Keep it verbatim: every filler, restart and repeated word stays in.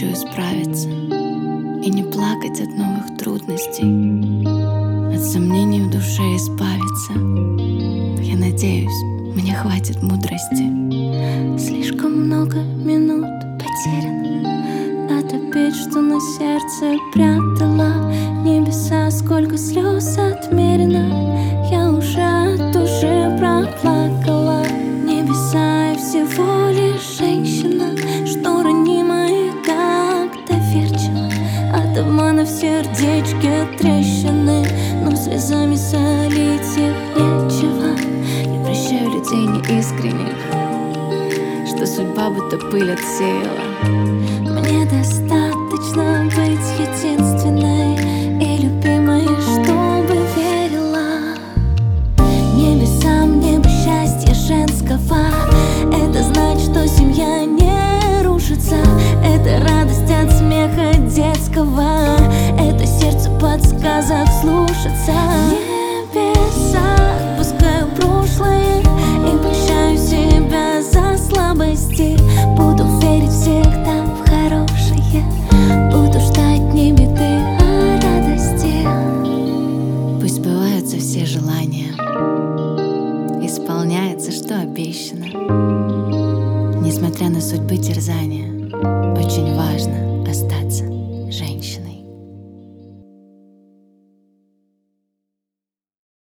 хочу исправиться и не плакать от новых трудностей, от сомнений в душе избавиться. Я надеюсь, мне хватит мудрости. Слишком много минут потеряно от обид, что на сердце прятала. Небеса, сколько слез отмерено, я уже от души проплакала. Небеса, и всего лишь женщина, что ранимая, как доверчива. От обмана в сердечке трещины, но слезами солить их нечего. Я прощаю людей неискренних, что судьба будто пыль отсеяла. Мне достаточно быть единственной и любимой, чтобы верила. Небесам, небо счастья женского, это значит, что семья не рушится. Это радость от смеха детского, это сердце подсказок слушаться. Небеса, отпускаю прошлое и прощаю себя за слабости. Буду верить всегда в хорошее, буду ждать не беды, а радости. Пусть сбываются все желания, исполняется, что обещано. Несмотря на судьбы терзания, очень важно остаться женщиной.